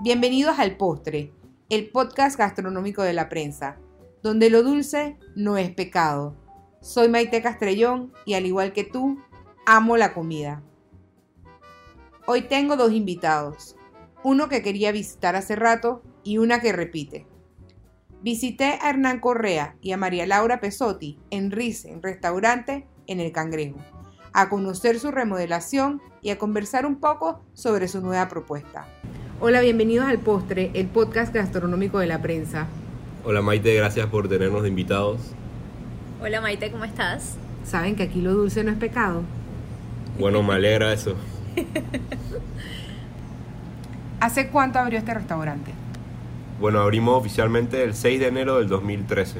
Bienvenidos al Postre, el podcast gastronómico de la prensa, donde lo dulce no es pecado. Soy Maite Castrellón y al igual que tú, amo la comida. Hoy tengo dos invitados, uno que quería visitar hace rato y una que repite. Visité a Hernán Correa y a María Laura Pesotti en Risen Restaurante en El Cangrejo, a conocer su remodelación y a conversar un poco sobre su nueva propuesta. Hola, bienvenidos al Postre, el podcast gastronómico de la prensa. Hola Maite, gracias por tenernos de invitados. Hola Maite, ¿cómo estás? ¿Saben que aquí lo dulce no es pecado? Bueno, me alegra eso. ¿Hace cuánto abrió este restaurante? Bueno, abrimos oficialmente el 6 de enero del 2013.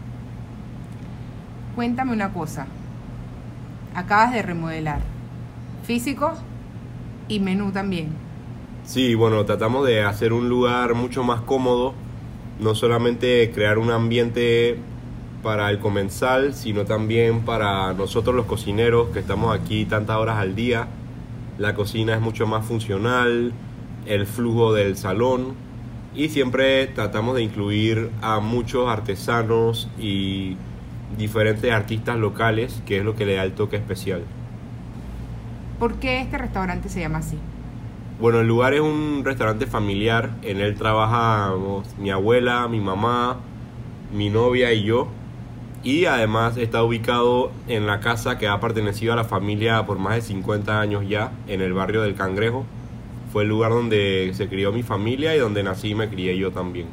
Cuéntame una cosa. Acabas de remodelar. Físico y menú también. Sí, bueno, tratamos de hacer un lugar mucho más cómodo. No solamente crear un ambiente para el comensal, sino también para nosotros los cocineros que estamos aquí tantas horas al día. La cocina es mucho más funcional, el flujo del salón, y siempre tratamos de incluir a muchos artesanos y diferentes artistas locales, que es lo que le da el toque especial. ¿Por qué este restaurante se llama así? Bueno, el lugar es un restaurante familiar. En él trabajamos mi abuela, mi mamá, mi novia y yo. Y además está ubicado en la casa que ha pertenecido a la familia por más de 50 años ya, en el barrio del Cangrejo. Fue el lugar donde se crió mi familia y donde nací y me crié yo también.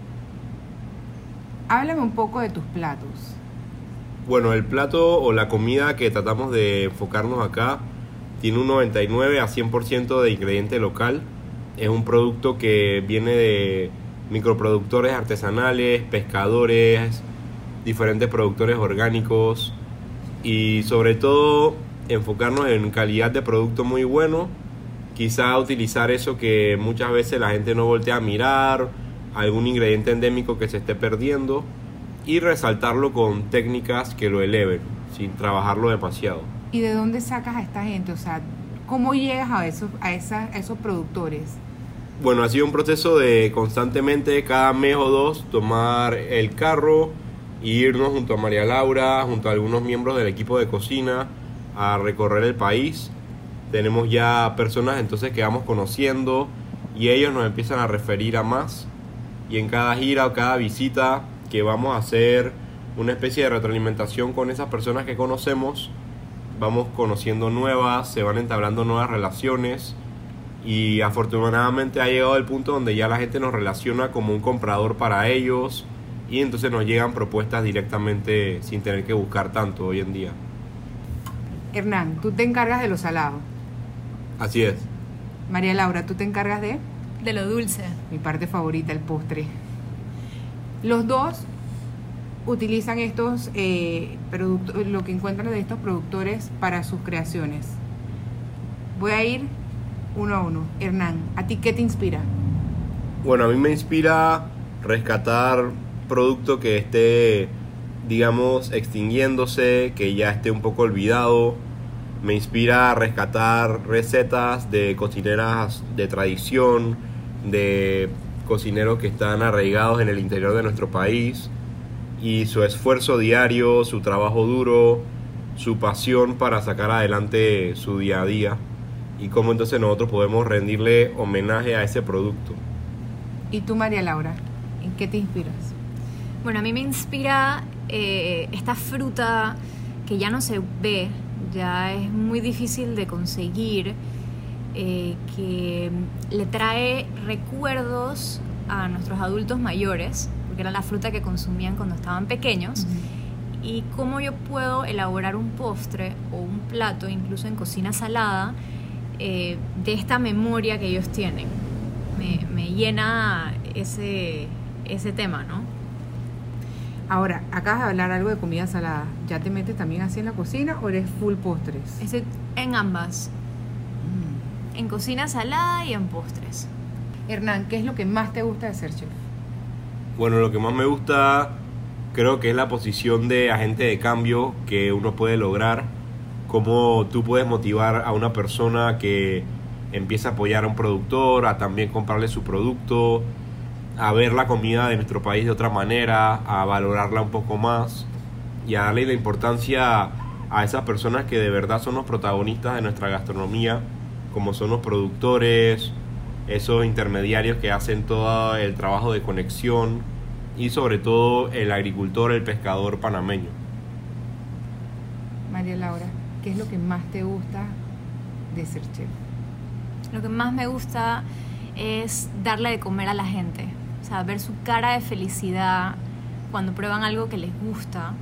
Háblame un poco de tus platos. Bueno, el plato o la comida que tratamos de enfocarnos acá tiene un 99 a 100% de ingrediente local. Es un producto que viene de microproductores artesanales, pescadores, diferentes productores orgánicos y sobre todo enfocarnos en calidad de producto muy bueno. Quizá utilizar eso que muchas veces la gente no voltea a mirar, algún ingrediente endémico que se esté perdiendo, y resaltarlo con técnicas que lo eleven, sin trabajarlo demasiado. ¿Y de dónde sacas a esta gente? O sea, ¿cómo llegas a esos productores? Bueno, ha sido un proceso de constantemente, cada mes o dos, tomar el carro e irnos junto a María Laura, junto a algunos miembros del equipo de cocina, a recorrer el país. Tenemos ya personas entonces que vamos conociendo y ellos nos empiezan a referir a más. Y en cada gira o cada visita que vamos a hacer una especie de retroalimentación con esas personas que conocemos, vamos conociendo nuevas, se van entablando nuevas relaciones y afortunadamente ha llegado el punto donde ya la gente nos relaciona como un comprador para ellos y entonces nos llegan propuestas directamente sin tener que buscar tanto hoy en día. Hernán, tú te encargas de lo salado. Así es. María Laura, ¿tú te encargas de? De lo dulce. Mi parte favorita, el postre. Los dos utilizan estos productos, lo que encuentran de estos productores para sus creaciones. Voy a ir uno a uno. Hernán, ¿a ti qué te inspira? Bueno, a mí me inspira rescatar producto que esté, digamos, extinguiéndose, que ya esté un poco olvidado. Me inspira rescatar recetas de cocineras de tradición, de cocineros que están arraigados en el interior de nuestro país, y su esfuerzo diario, su trabajo duro, su pasión para sacar adelante su día a día, y cómo entonces nosotros podemos rendirle homenaje a ese producto. ¿Y tú, María Laura, en qué te inspiras? Bueno, a mí me inspira esta fruta que ya no se ve, ya es muy difícil de conseguir, que le trae recuerdos a nuestros adultos mayores, porque era la fruta que consumían cuando estaban pequeños. Uh-huh. Y cómo yo puedo elaborar un postre o un plato, incluso en cocina salada, de esta memoria que ellos tienen. Me llena ese tema, ¿no? Ahora, acabas de hablar algo de comida salada. ¿Ya te metes también así en la cocina o eres full postres? En ambas. En cocina salada y en postres. Hernán, ¿qué es lo que más te gusta de ser chef? Bueno, lo que más me gusta creo que es la posición de agente de cambio que uno puede lograr. Cómo tú puedes motivar a una persona que empiece a apoyar a un productor, a también comprarle su producto, a ver la comida de nuestro país de otra manera, a valorarla un poco más y a darle la importancia a esas personas que de verdad son los protagonistas de nuestra gastronomía, como son los productores, esos intermediarios que hacen todo el trabajo de conexión y sobre todo el agricultor, el pescador panameño. María Laura, ¿qué es lo que más te gusta de ser chef? Lo que más me gusta es darle de comer a la gente, o sea, ver su cara de felicidad cuando prueban algo que les gusta,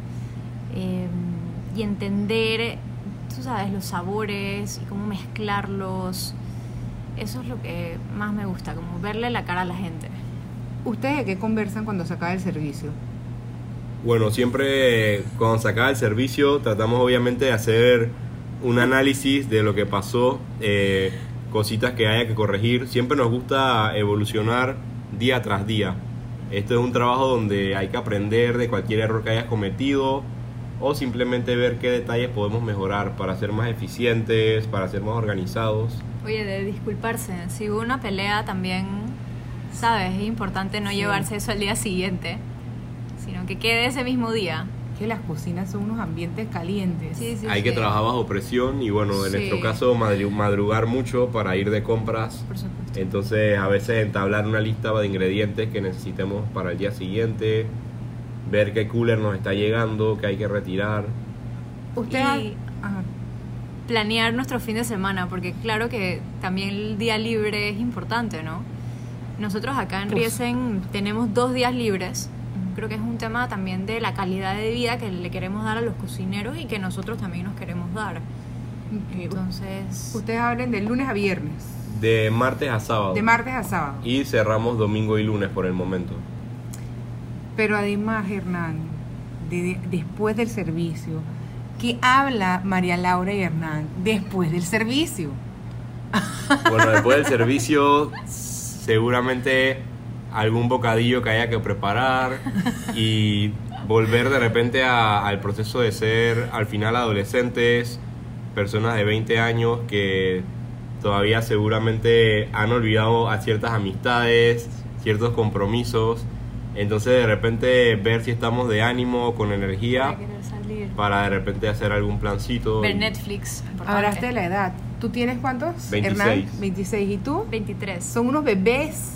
y entender, tú sabes, los sabores y cómo mezclarlos. Eso es lo que más me gusta, como verle la cara a la gente. ¿Ustedes de qué conversan cuando se acaba el servicio? Bueno, siempre cuando se acaba el servicio tratamos obviamente de hacer un análisis de lo que pasó, cositas que haya que corregir. Siempre nos gusta evolucionar día tras día. Esto es un trabajo donde hay que aprender de cualquier error que hayas cometido o simplemente ver qué detalles podemos mejorar para ser más eficientes, para ser más organizados. Oye, de disculparse, si hubo una pelea también, ¿sabes? Es importante no llevarse eso al día siguiente, sino que quede ese mismo día. Que las cocinas son unos ambientes calientes. Sí, Hay que trabajar bajo presión y bueno, en nuestro caso madrugar mucho para ir de compras. Por supuesto. Entonces a veces entablar una lista de ingredientes que necesitemos para el día siguiente, ver qué cooler nos está llegando, qué hay que retirar. Usted Ajá. Planear nuestro fin de semana, porque claro que también el día libre es importante, ¿no? Nosotros acá en Riesen tenemos 2 días libres. Creo que es un tema también de la calidad de vida que le queremos dar a los cocineros y que nosotros también nos queremos dar. Entonces, ustedes hablen de lunes a viernes. De martes a sábado. De martes a sábado. Y cerramos domingo y lunes por el momento. Pero además, Hernán, después del servicio, ¿qué habla María Laura y Hernán después del servicio? Bueno, después del servicio seguramente algún bocadillo que haya que preparar y volver de repente al proceso de ser al final adolescentes, personas de 20 años que todavía seguramente han olvidado a ciertas amistades, ciertos compromisos. Entonces de repente ver si estamos de ánimo, con energía, para de repente hacer algún plancito. Ver Netflix. Hablaste de la edad. ¿Tú tienes cuántos? 26. Hernán, 26. ¿Y tú? 23. Son unos bebés.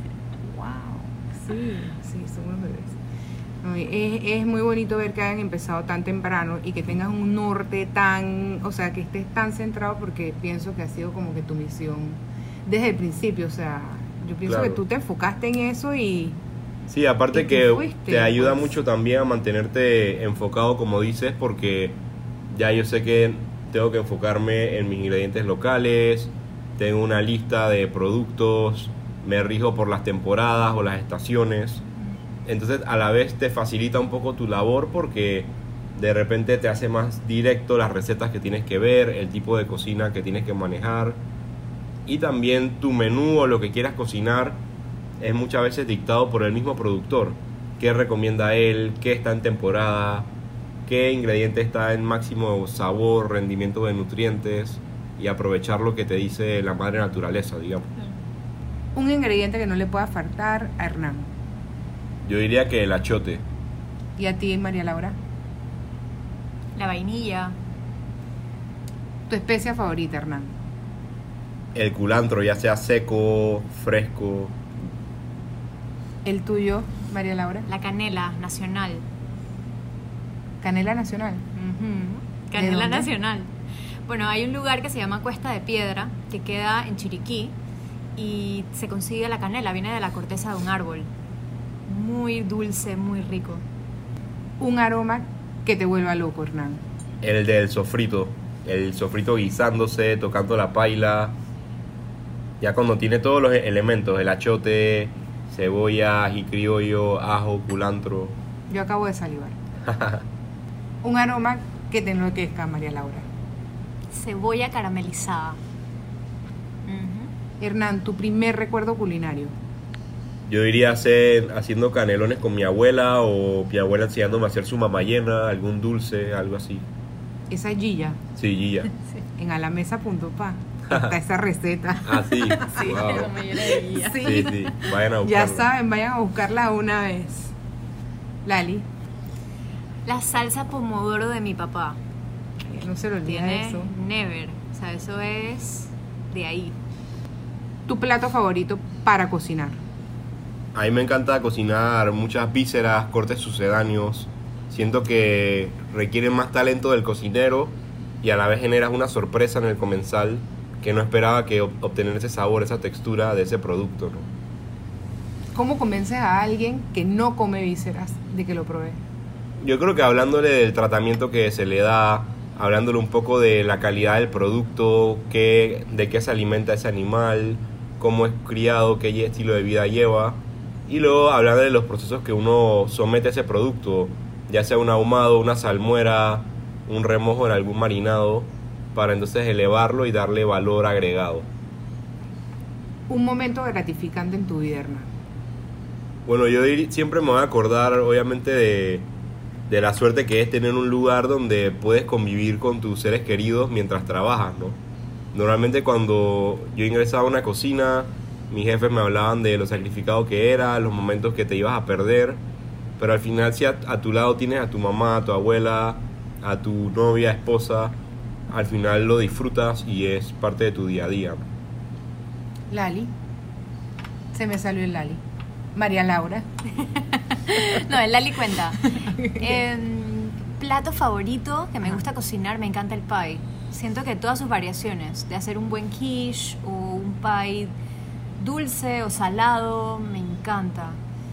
Sí, son unos bebés. Es muy bonito ver que hayan empezado tan temprano y que tengas un norte tan, o sea, que estés tan centrado, porque pienso que ha sido como que tu misión desde el principio, o sea, yo pienso que tú te enfocaste en eso y... Sí, aparte que te ayuda pues mucho también a mantenerte enfocado, como dices, porque ya yo sé que tengo que enfocarme en mis ingredientes locales, tengo una lista de productos, me rijo por las temporadas o las estaciones. Entonces a la vez te facilita un poco tu labor porque de repente te hace más directo las recetas que tienes que ver, el tipo de cocina que tienes que manejar, y también tu menú o lo que quieras cocinar es muchas veces dictado por el mismo productor. ¿Qué recomienda él? ¿Qué está en temporada? ¿Qué ingrediente está en máximo sabor, rendimiento de nutrientes? Y aprovechar lo que te dice la madre naturaleza, digamos. Un ingrediente que no le pueda faltar a Hernán. Yo diría que el achote. ¿Y a ti, María Laura? La vainilla. ¿Tu especia favorita, Hernán? El culantro, ya sea seco, fresco. ¿El tuyo, María Laura? La canela nacional. ¿Canela nacional? Canela nacional. Bueno, hay un lugar que se llama Cuesta de Piedra, que queda en Chiriquí, y se consigue la canela, viene de la corteza de un árbol. Muy dulce, muy rico. Un aroma que te vuelva loco, Hernán. El del sofrito. El sofrito guisándose, tocando la paila. Ya cuando tiene todos los elementos, el achote, cebolla, ají criollo, ajo, culantro. Yo acabo de salivar. Un aroma que te enloquezca, María Laura. Cebolla caramelizada. Hernán, tu primer recuerdo culinario. Yo diría haciendo canelones con mi abuela, o mi abuela enseñándome a hacer su mamayena, algún dulce, algo así. Esa es Gilla, Sí, Gilla. en alamesa.pa. está esa receta. Ah, sí. Sí, Wow. como yo le diría. Sí. Sí, sí. Vayan a buscarla. Ya saben, vayan a buscarla una vez. Lali, La salsa pomodoro de mi papá. no se lo olvida Tiene eso. never. O sea, eso es de ahí. Tu plato favorito para cocinar. A mí me encanta cocinar muchas vísceras, cortes sucedáneos. Siento que requieren más talento del cocinero y a la vez generas una sorpresa en el comensal que no esperaba que obtener ese sabor, esa textura de ese producto, ¿no? ¿Cómo convences a alguien que no come vísceras de que lo pruebe? Yo creo que hablándole del tratamiento que se le da, hablándole un poco de la calidad del producto, de qué se alimenta ese animal, cómo es criado, qué estilo de vida lleva, y luego hablar de los procesos que uno somete a ese producto, ya sea un ahumado, una salmuera, un remojo en algún marinado, para entonces elevarlo y darle valor agregado. Un momento gratificante en tu vida, Hernán. Bueno, siempre me voy a acordar, obviamente, de la suerte que es tener un lugar donde puedes convivir con tus seres queridos mientras trabajas, ¿no? Normalmente cuando yo ingresaba a una cocina, mis jefes me hablaban de lo sacrificado que era, los momentos que te ibas a perder, pero al final si a tu lado tienes a tu mamá, a tu abuela, a tu novia, esposa, al final lo disfrutas y es parte de tu día a día. Lali. Se me salió el Lali. María Laura. No, el Lali cuenta. Plato favorito que me gusta cocinar, me encanta el pie. Siento que todas sus variaciones, de hacer un buen quiche o un pie dulce o salado, me encanta.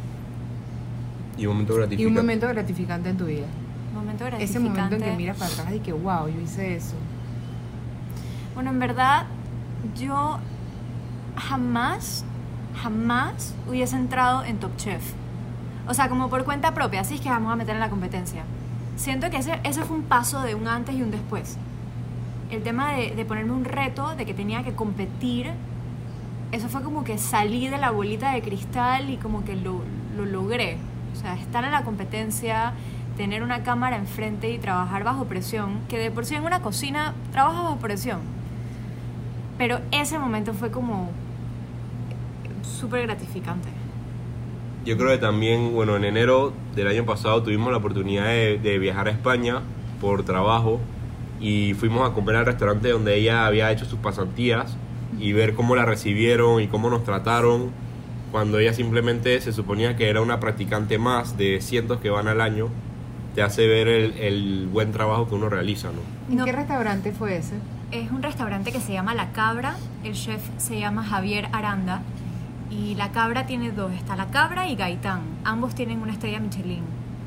Y un momento gratificante. Y un momento gratificante en tu vida. Momento gratificante. Ese momento en que miras para atrás y que wow, yo hice eso. Bueno, en verdad, yo jamás hubiese entrado en Top Chef. O sea, como por cuenta propia, así es que vamos a meter en la competencia. Siento que ese fue un paso de un antes y un después. El tema de ponerme un reto, de que tenía que competir, eso fue como que salí de la bolita de cristal y como que lo logré. O sea, estar en la competencia, tener una cámara enfrente y trabajar bajo presión, que de por sí en una cocina trabajas bajo presión. Pero ese momento fue como súper gratificante. Yo creo que también, bueno, en enero del año pasado tuvimos la oportunidad de viajar a España por trabajo y fuimos a comer al restaurante donde ella había hecho sus pasantías y ver cómo la recibieron y cómo nos trataron cuando ella simplemente se suponía que era una practicante más de cientos que van al año. Te hace ver el buen trabajo que uno realiza, ¿no? ¿En No. qué restaurante fue ese? Es un restaurante que se llama La Cabra, el chef se llama Javier Aranda y La Cabra tiene dos, está La Cabra y Gaitán, ambos tienen una estrella Michelin.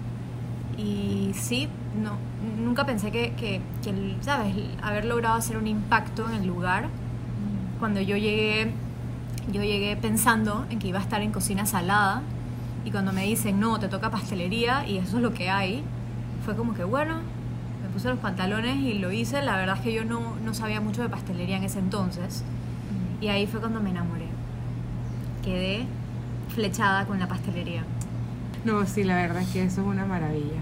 Y sí, nunca pensé que ¿sabes? Haber logrado hacer un impacto en el lugar. Cuando yo llegué pensando en que iba a estar en cocina salada y cuando me dicen, no, te toca pastelería y eso es lo que hay, fue como que bueno, me puse los pantalones y lo hice. La verdad es que yo no sabía mucho de pastelería en ese entonces y ahí fue cuando me enamoré. Quedé flechada con la pastelería. No, sí, la verdad es que eso es una maravilla.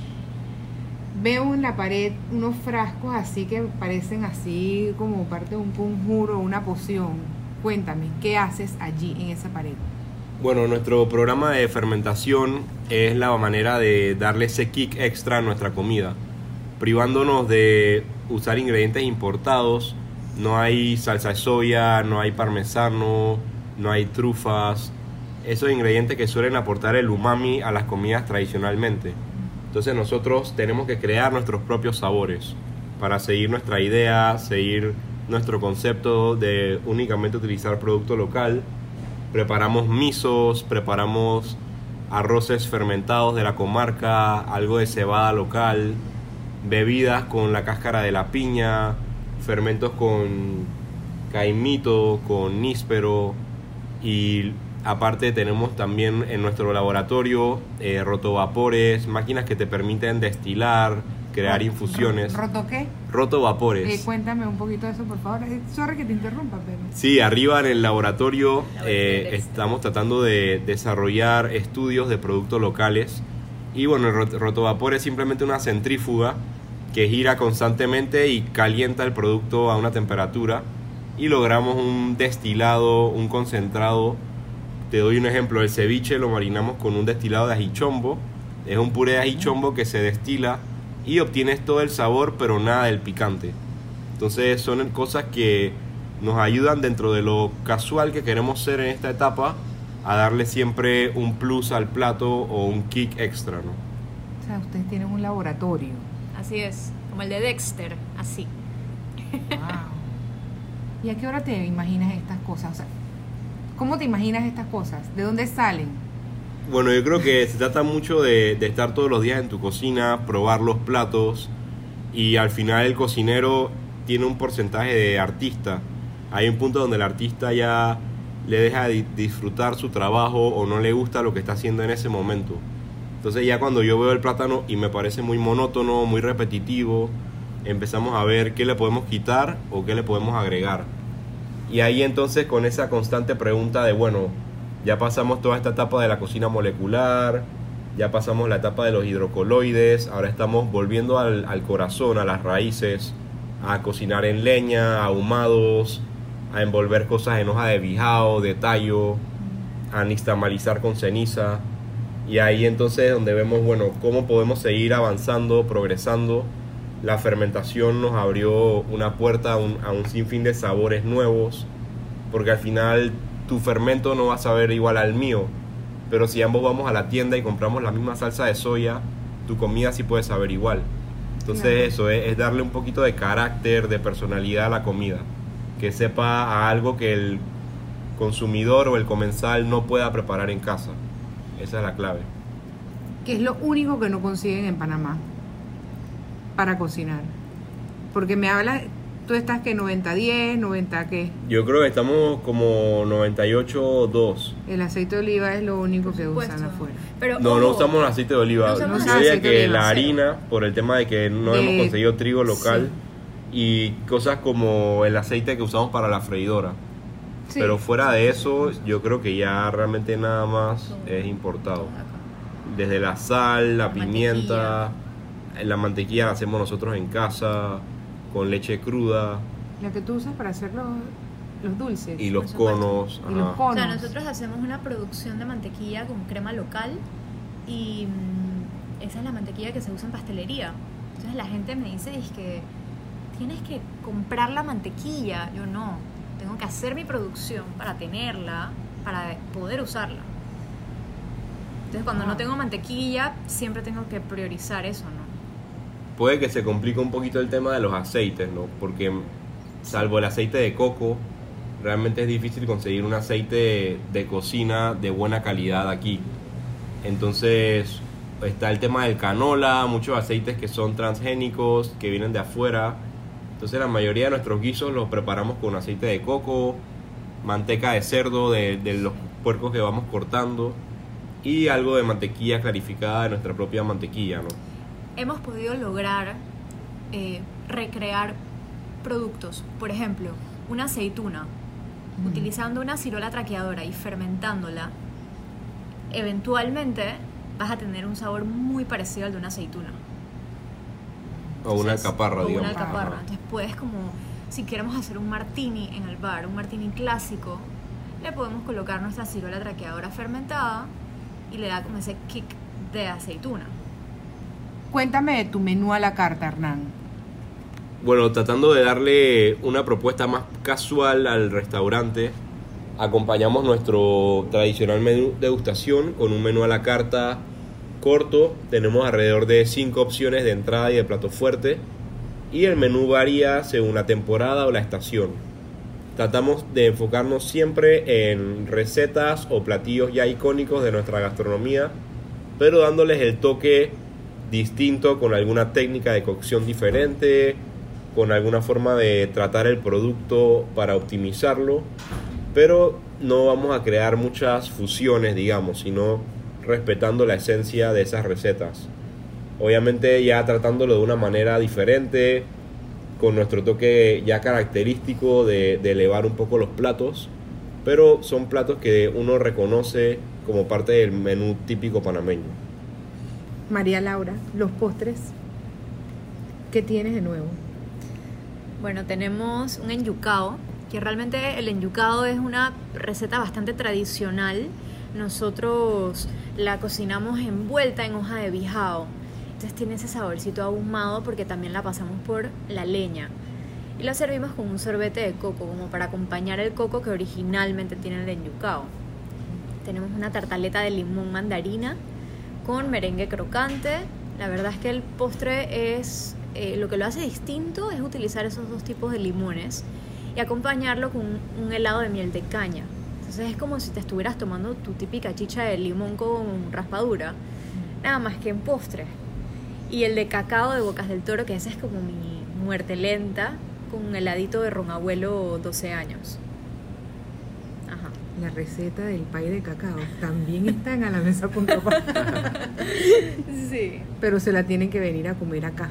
Veo en la pared unos frascos así que parecen así como parte de un conjuro, una poción. Cuéntame, ¿qué haces allí en esa pared? Bueno, nuestro programa de fermentación es la manera de darle ese kick extra a nuestra comida, privándonos de usar ingredientes importados. No hay salsa de soya, no hay parmesano, no hay trufas, esos ingredientes que suelen aportar el umami a las comidas tradicionalmente. Entonces nosotros tenemos que crear nuestros propios sabores para seguir nuestra idea, seguir nuestro concepto de únicamente utilizar producto local. Preparamos misos, preparamos arroces fermentados de la comarca, algo de cebada local, bebidas con la cáscara de la piña, fermentos con caimito, con níspero, y aparte tenemos también en nuestro laboratorio rotovapores, máquinas que te permiten destilar, crear infusiones. ¿Roto qué? Rotovapores. Cuéntame un poquito de eso, por favor. Sorry que te interrumpa, pero... Sí, arriba en el laboratorio estamos tratando de desarrollar estudios de productos locales. Y bueno, el rotovapor es simplemente una centrífuga que gira constantemente y calienta el producto a una temperatura y logramos un destilado, un concentrado. Te doy un ejemplo, el ceviche lo marinamos con un destilado de ají chombo. Es un puré de ají chombo que se destila y obtienes todo el sabor pero nada del picante. Entonces son cosas que nos ayudan dentro de lo casual que queremos ser en esta etapa a darle siempre un plus al plato o un kick extra, ¿no? O sea, ustedes tienen un laboratorio. Así es, como el de Dexter, así. Wow. ¿Y a qué hora te imaginas estas cosas? O sea, ¿cómo te imaginas estas cosas? ¿De dónde salen? Bueno, yo creo que se trata mucho de estar todos los días en tu cocina, probar los platos, y al final el cocinero tiene un porcentaje de artista. Hay un punto donde el artista ya le deja de disfrutar su trabajo o no le gusta lo que está haciendo en ese momento. Entonces ya cuando yo veo el plátano y me parece muy monótono, muy repetitivo, empezamos a ver qué le podemos quitar o qué le podemos agregar. Y ahí entonces con esa constante pregunta de, bueno, ya pasamos toda esta etapa de la cocina molecular, ya pasamos la etapa de los hidrocoloides, ahora estamos volviendo al corazón, a las raíces, a cocinar en leña, ahumados, a envolver cosas en hoja de bijao, de tallo, a nixtamalizar con ceniza. Y ahí entonces es donde vemos, bueno, cómo podemos seguir avanzando, progresando. La fermentación nos abrió una puerta a un sinfín de sabores nuevos, porque al final tu fermento no va a saber igual al mío, pero si ambos vamos a la tienda y compramos la misma salsa de soya, tu comida sí puede saber igual. Entonces claro, eso es darle un poquito de carácter, de personalidad a la comida, que sepa a algo que el consumidor o el comensal no pueda preparar en casa. Esa es la clave. Que es lo único que no consiguen en Panamá para cocinar. Porque me hablas, tú estás que 90-10, 90 qué. Yo creo que estamos como 98-2. El aceite de oliva es lo único que usan afuera. Pero, no usamos aceite de oliva. No yo diría que la harina, por el tema de que no hemos conseguido trigo local, sí, y cosas como el aceite que usamos para la freidora. Sí. Pero fuera de eso, yo creo que ya realmente nada más es importado. Desde la sal, la pimienta, la mantequilla la hacemos nosotros en casa, con leche cruda. La que tú usas para hacer los dulces. Y los conos. Y los conos. O sea, nosotros hacemos una producción de mantequilla con crema local y esa es la mantequilla que se usa en pastelería. Entonces la gente me dice, es que tienes que comprar la mantequilla. Yo no, tengo que hacer mi producción para tenerla, para poder usarla. Entonces cuando no tengo mantequilla, siempre tengo que priorizar eso, ¿no? Puede que se complique un poquito el tema de los aceites, ¿no? Porque salvo el aceite de coco, realmente es difícil conseguir un aceite de cocina de buena calidad aquí. Entonces está el tema del canola, muchos aceites que son transgénicos, que vienen de afuera. Entonces la mayoría de nuestros guisos los preparamos con aceite de coco, manteca de cerdo de los puercos que vamos cortando y algo de mantequilla clarificada de nuestra propia mantequilla, ¿no? Hemos podido lograr recrear productos. Por ejemplo, una aceituna, utilizando una ciruela traqueadora y fermentándola, eventualmente vas a tener un sabor muy parecido al de una aceituna. O una alcaparra, digamos. Una alcaparra. Entonces puedes, como si queremos hacer un martini en el bar, un martini clásico, le podemos colocar nuestra ciruela traqueadora fermentada y le da como ese kick de aceituna. Cuéntame de tu menú a la carta, Hernán. Bueno, tratando de darle una propuesta más casual al restaurante, acompañamos nuestro tradicional menú degustación con un menú a la carta corto. Tenemos alrededor de 5 opciones de entrada y de plato fuerte, y el menú varía según la temporada o la estación. Tratamos de enfocarnos siempre en recetas o platillos ya icónicos de nuestra gastronomía, pero dándoles el toque distinto, con alguna técnica de cocción diferente, con alguna forma de tratar el producto para optimizarlo, pero no vamos a crear muchas fusiones, digamos, sino respetando la esencia de esas recetas. Obviamente ya tratándolo de una manera diferente, con nuestro toque ya característico de elevar un poco los platos, pero son platos que uno reconoce como parte del menú típico panameño. María Laura, los postres, ¿qué tienes de nuevo? Bueno, tenemos un enyucao, que realmente el enyucado es una receta bastante tradicional. Nosotros la cocinamos envuelta en hoja de bijao. Entonces tiene ese saborcito ahumado porque también la pasamos por la leña. Y la servimos con un sorbete de coco, como para acompañar el coco que originalmente tiene el enyucao. Tenemos una tartaleta de limón mandarina con merengue crocante. La verdad es que el postre es... lo que lo hace distinto es utilizar esos dos tipos de limones y acompañarlo con un helado de miel de caña. Entonces es como si te estuvieras tomando tu típica chicha de limón con raspadura, nada más que en postre. Y el de cacao de Bocas del Toro, que ese es como mi muerte lenta, con un heladito de ron abuelo 12 años. Ajá. La receta del pay de cacao también está en alamesa.com. Sí. Pero se la tienen que venir a comer acá.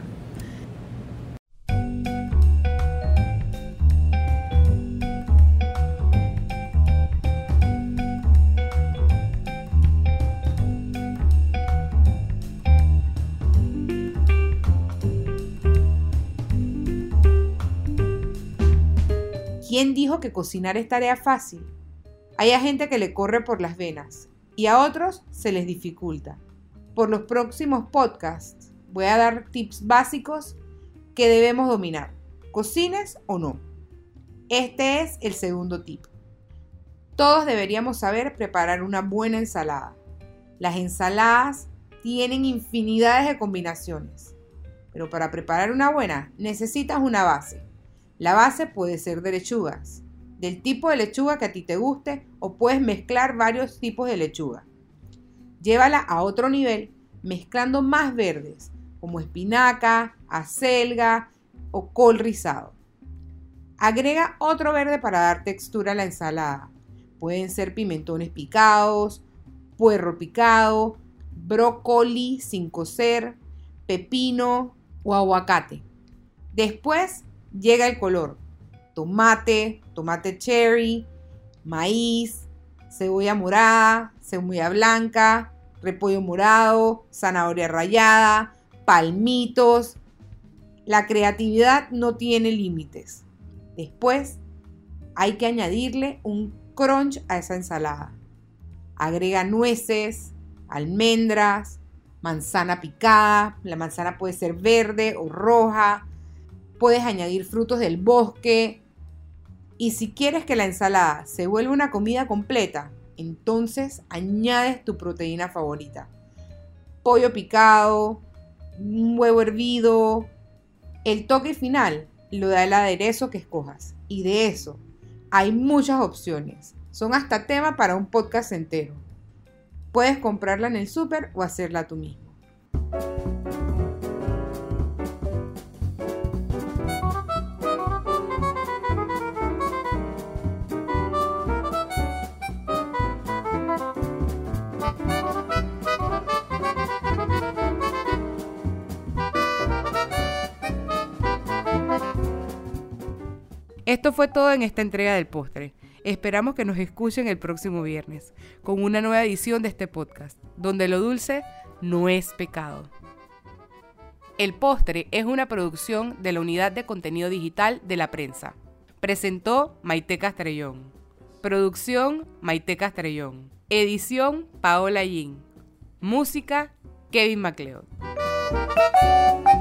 ¿Quién dijo que cocinar es tarea fácil? Hay a gente que le corre por las venas y a otros se les dificulta. Por los próximos podcasts voy a dar tips básicos que debemos dominar, cocines o no. Este es el segundo tip. Todos deberíamos saber preparar una buena ensalada. Las ensaladas tienen infinidades de combinaciones, pero para preparar una buena necesitas una base. La base puede ser de lechugas, del tipo de lechuga que a ti te guste, o puedes mezclar varios tipos de lechuga. Llévala a otro nivel mezclando más verdes, como espinaca, acelga o col rizado. Agrega otro verde para dar textura a la ensalada. Pueden ser pimentones picados, puerro picado, brócoli sin cocer, pepino o aguacate. Después llega el color: tomate, tomate cherry, maíz, cebolla morada, cebolla blanca, repollo morado, zanahoria rallada, palmitos. La creatividad no tiene límites. Después hay que añadirle un crunch a esa ensalada. Agrega nueces, almendras, manzana picada. La manzana puede ser verde o roja. Puedes añadir frutos del bosque. Y si quieres que la ensalada se vuelva una comida completa, entonces añades tu proteína favorita. Pollo picado, un huevo hervido. El toque final lo da el aderezo que escojas. Y de eso hay muchas opciones. Son hasta tema para un podcast entero. Puedes comprarla en el súper o hacerla tú mismo. Esto fue todo en esta entrega del postre. Esperamos que nos escuchen el próximo viernes con una nueva edición de este podcast, donde lo dulce no es pecado. El postre es una producción de la Unidad de Contenido Digital de la Prensa. Presentó Maite Castrellón. Producción Maite Castrellón. Edición Paola Yin. Música Kevin MacLeod.